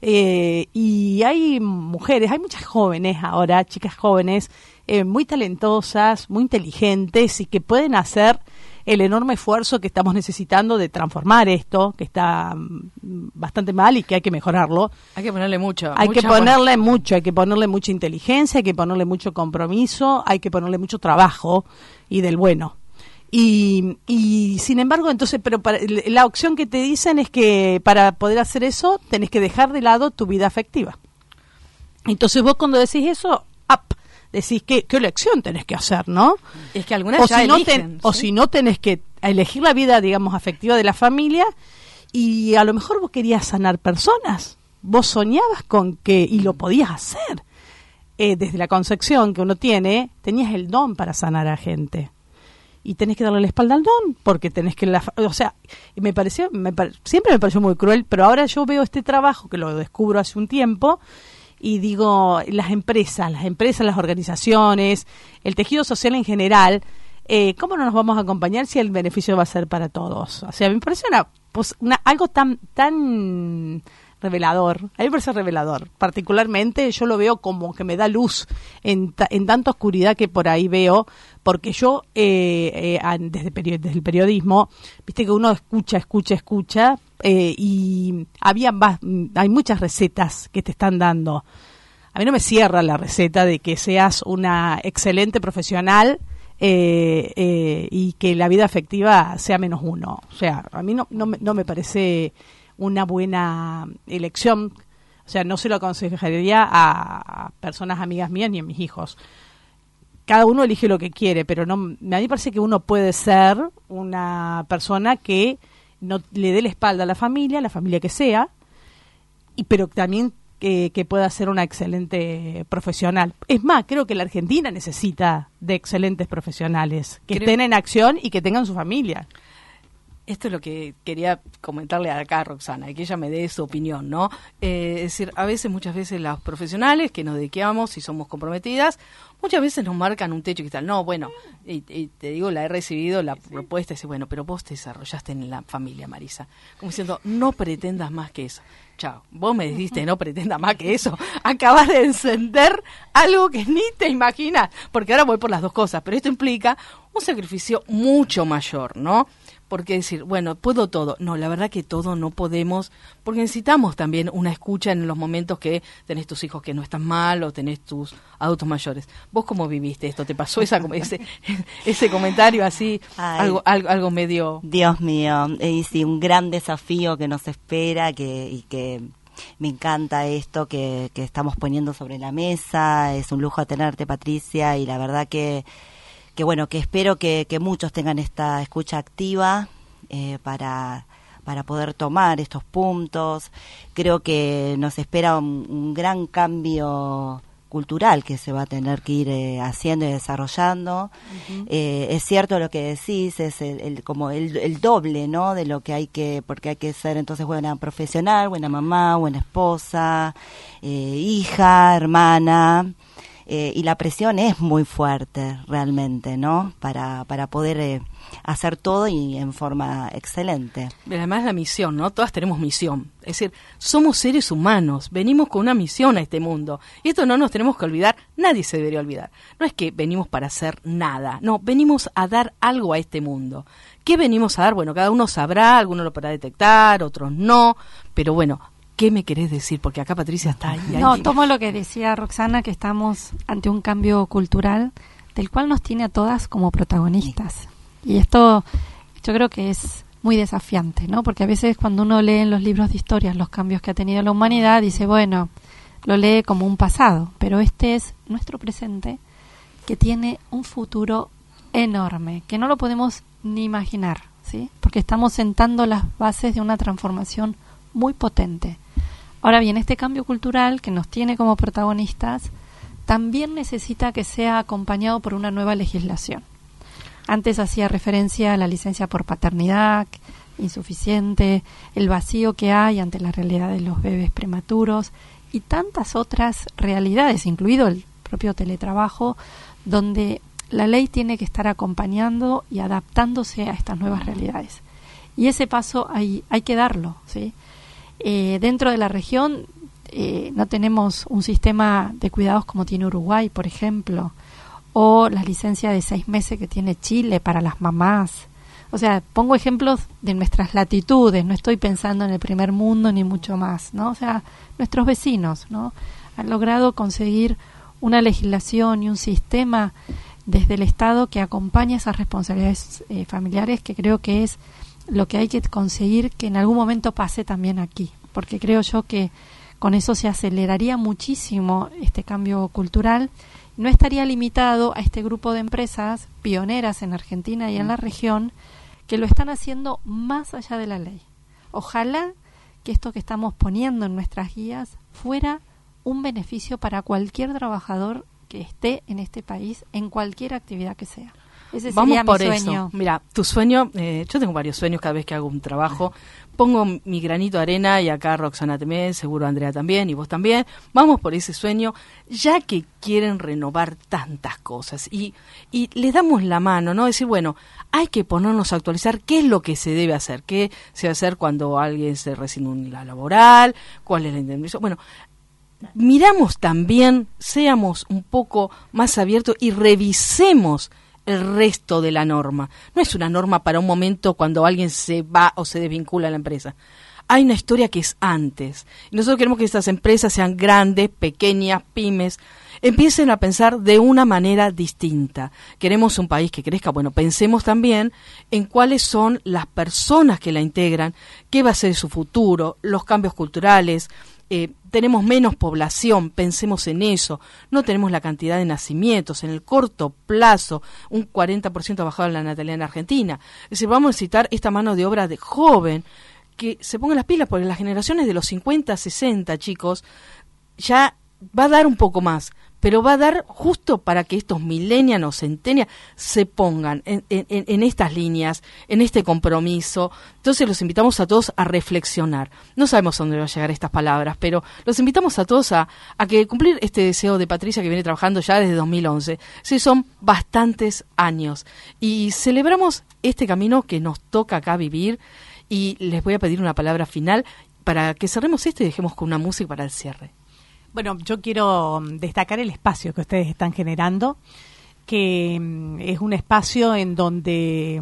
Y hay mujeres, hay muchas jóvenes ahora, chicas jóvenes, muy talentosas, muy inteligentes y que pueden hacer el enorme esfuerzo que estamos necesitando de transformar esto, que está bastante mal y que hay que mejorarlo. Hay que ponerle mucho. Hay que ponerle mucha inteligencia, hay que ponerle mucho compromiso, hay que ponerle mucho trabajo y del bueno. Y sin embargo, entonces, pero la opción que te dicen es que para poder hacer eso tenés que dejar de lado tu vida afectiva. Entonces vos cuando decís eso, decís qué elección tenés que hacer, ¿no? Es que algunas ya eligen. O si no tenés que elegir la vida, digamos, afectiva de la familia y a lo mejor vos querías sanar personas. Vos soñabas con que, y lo podías hacer. Desde la concepción que uno tiene, tenías el don para sanar a gente. Y tenés que darle la espalda al don, porque tenés que... o sea, siempre me pareció muy cruel, pero ahora yo veo este trabajo, que lo descubro hace un tiempo, y digo, las empresas, las organizaciones, el tejido social en general, ¿cómo no nos vamos a acompañar si el beneficio va a ser para todos? O sea, me parece algo tan revelador. A mí me parece revelador. Particularmente yo lo veo como que me da luz en tanta oscuridad que por ahí veo, porque yo desde el periodismo, viste que uno escucha, y hay muchas recetas que te están dando. A mí no me cierra la receta de que seas una excelente profesional y que la vida afectiva sea -1. O sea, a mí no me parece una buena elección. O sea, no se lo aconsejaría a personas amigas mías ni a mis hijos. Cada uno elige lo que quiere, pero a mí me parece que uno puede ser una persona que no le dé la espalda a la familia que sea, pero también que pueda ser una excelente profesional. Es más, creo que la Argentina necesita de excelentes profesionales que estén en acción y que tengan su familia. Esto es lo que quería comentarle acá a Roxana, que ella me dé su opinión, ¿no? Es decir, muchas veces los profesionales que nos dedicamos y somos comprometidas, muchas veces nos marcan un techo y tal. No, bueno, y te digo, la he recibido, la propuesta, y dice, bueno, pero vos te desarrollaste en la familia, Marisa. Como diciendo, no pretendas más que eso. Chao, vos me dijiste, no pretendas más que eso. Acabas de encender algo que ni te imaginas, porque ahora voy por las dos cosas, pero esto implica un sacrificio mucho mayor, ¿no? Porque decir, bueno, puedo todo. No, la verdad que todo no podemos, porque necesitamos también una escucha en los momentos que tenés tus hijos que no están mal o tenés tus adultos mayores. ¿Vos cómo viviste esto? ¿Te pasó ese comentario así, algo medio...? Dios mío, sí, un gran desafío que nos espera y que me encanta esto que estamos poniendo sobre la mesa. Es un lujo tenerte, Patricia, y la verdad que bueno, que espero que muchos tengan esta escucha activa para poder tomar estos puntos. Creo que nos espera un gran cambio cultural que se va a tener que ir haciendo y desarrollando. Es cierto lo que decís, es como el doble, ¿no? De lo que hay que, porque hay que ser entonces buena profesional, buena mamá, buena esposa, hija, hermana. Y la presión es muy fuerte realmente, ¿no? Para poder hacer todo y en forma excelente. Además la misión, ¿no? Todas tenemos misión. Es decir, somos seres humanos, venimos con una misión a este mundo. Y esto no nos tenemos que olvidar, nadie se debería olvidar. No es que venimos para hacer nada, no, venimos a dar algo a este mundo. ¿Qué venimos a dar? Bueno, cada uno sabrá, algunos lo podrá detectar, otros no, pero bueno, ¿qué me querés decir? Porque acá Patricia está ahí. No, tomo lo que decía Roxana, que estamos ante un cambio cultural del cual nos tiene a todas como protagonistas. Y esto yo creo que es muy desafiante, ¿no? Porque a veces cuando uno lee en los libros de historias los cambios que ha tenido la humanidad, dice, bueno, lo lee como un pasado, pero este es nuestro presente que tiene un futuro enorme, que no lo podemos ni imaginar, ¿sí? Porque estamos sentando las bases de una transformación muy potente. Ahora bien, este cambio cultural que nos tiene como protagonistas también necesita que sea acompañado por una nueva legislación. Antes hacía referencia a la licencia por paternidad insuficiente, el vacío que hay ante la realidad de los bebés prematuros y tantas otras realidades, incluido el propio teletrabajo, donde la ley tiene que estar acompañando y adaptándose a estas nuevas realidades. Y ese paso hay que darlo, ¿sí? Dentro de la región no tenemos un sistema de cuidados como tiene Uruguay, por ejemplo, o la licencia de 6 meses que tiene Chile para las mamás. O sea, pongo ejemplos de nuestras latitudes, no estoy pensando en el primer mundo ni mucho más, ¿no? O sea, nuestros vecinos, ¿no? Han logrado conseguir una legislación y un sistema desde el Estado que acompaña esas responsabilidades familiares, que creo que es lo que hay que conseguir que en algún momento pase también aquí, porque creo yo que con eso se aceleraría muchísimo este cambio cultural, no estaría limitado a este grupo de empresas pioneras en Argentina y en la región que lo están haciendo más allá de la ley. Ojalá que esto que estamos poniendo en nuestras guías fuera un beneficio para cualquier trabajador que esté en este país, en cualquier actividad que sea. Ese sería mi sueño. Mira, tu sueño, yo tengo varios sueños cada vez que hago un trabajo. Pongo mi granito de arena y acá Roxana también, seguro Andrea también y vos también. Vamos por ese sueño, ya que quieren renovar tantas cosas y les damos la mano, ¿no? Decir, bueno, hay que ponernos a actualizar qué es lo que se debe hacer, qué se va a hacer cuando alguien se recibe una laboral, cuál es la indemnización. Bueno, miramos también, seamos un poco más abiertos y revisemos el resto de la norma. No es una norma para un momento cuando alguien se va o se desvincula a la empresa. Hay una historia que es antes. Y nosotros queremos que estas empresas sean grandes, pequeñas, pymes, empiecen a pensar de una manera distinta. Queremos un país que crezca. Bueno, pensemos también en cuáles son las personas que la integran, qué va a ser su futuro, los cambios culturales. Tenemos menos población, pensemos en eso, no tenemos la cantidad de nacimientos, en el corto plazo un 40% ha bajado la natalidad en Argentina, es decir, vamos a necesitar esta mano de obra de joven, que se pongan las pilas, porque las generaciones de los 50, 60 chicos, ya va a dar un poco más, pero va a dar justo para que estos millennials o centennials se pongan en estas líneas, en este compromiso. Entonces los invitamos a todos a reflexionar. No sabemos a dónde van a llegar estas palabras, pero los invitamos a todos a que cumplir este deseo de Patricia, que viene trabajando ya desde 2011. Sí, son bastantes años. Y celebramos este camino que nos toca acá vivir. Y les voy a pedir una palabra final para que cerremos esto y dejemos con una música para el cierre. Bueno, yo quiero destacar el espacio que ustedes están generando, que es un espacio en donde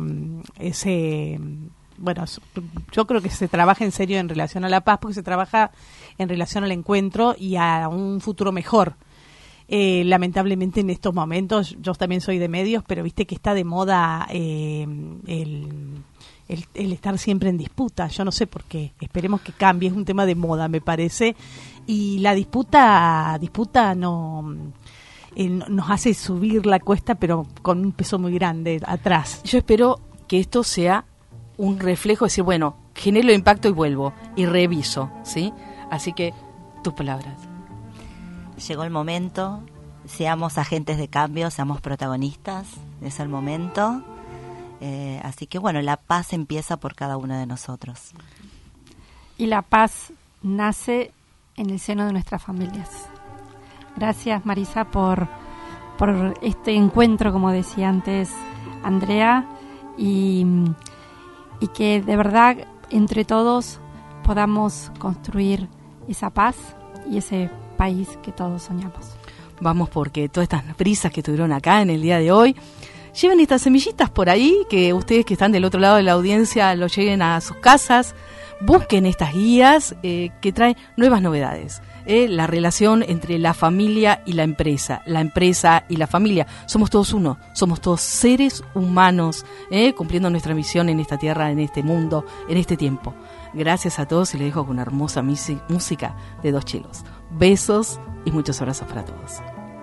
yo creo que se trabaja en serio en relación a la paz, porque se trabaja en relación al encuentro y a un futuro mejor. Lamentablemente en estos momentos, yo también soy de medios, pero viste que está de moda el estar siempre en disputa. Yo no sé por qué, esperemos que cambie, es un tema de moda, me parece. Y la disputa no nos hace subir la cuesta, pero con un peso muy grande atrás. Yo espero que esto sea un reflejo, de decir, bueno, genero impacto y vuelvo, y reviso, ¿sí? Así que, tus palabras. llegó el momento, seamos agentes de cambio, seamos protagonistas, es el momento. Así que bueno, la paz empieza por cada uno de nosotros. Y la paz nace en el seno de nuestras familias. Gracias, Marisa, por este encuentro, como decía antes Andrea, y que de verdad entre todos podamos construir esa paz y ese país que todos soñamos. Vamos, porque todas estas brisas que estuvieron acá en el día de hoy, lleven estas semillitas por ahí, que ustedes que están del otro lado de la audiencia lo lleguen a sus casas, busquen estas guías que traen nuevas novedades. La relación entre la familia y la empresa y la familia. Somos todos uno, somos todos seres humanos, cumpliendo nuestra misión en esta tierra, en este mundo, en este tiempo. Gracias a todos y les dejo con una hermosa música de Dos Chelos. Besos y muchos abrazos para todos.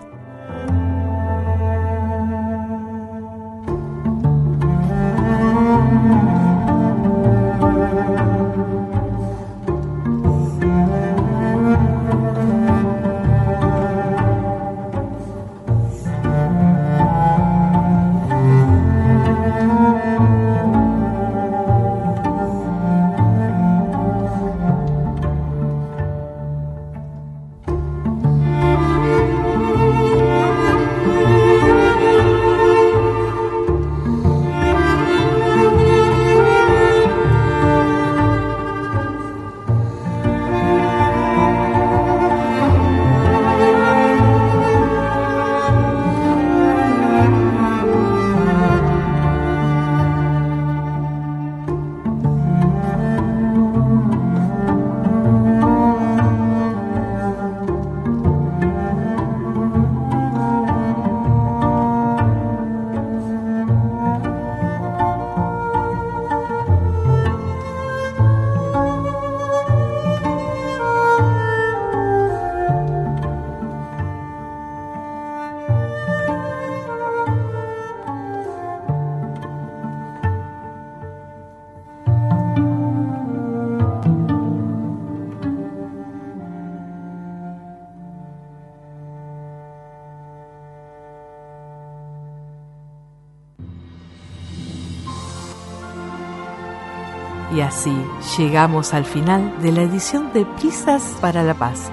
Y así llegamos al final de la edición de Brisas para la Paz.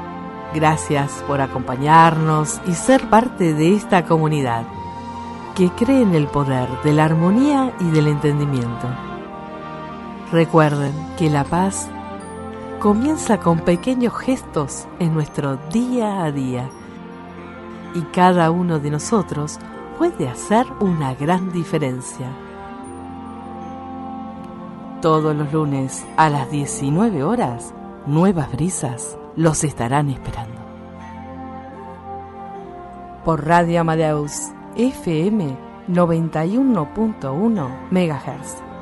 Gracias por acompañarnos y ser parte de esta comunidad que cree en el poder de la armonía y del entendimiento. Recuerden que la paz comienza con pequeños gestos en nuestro día a día y cada uno de nosotros puede hacer una gran diferencia. Todos los lunes a las 19 horas, nuevas brisas los estarán esperando. Por Radio Amadeus FM 91.1 MHz.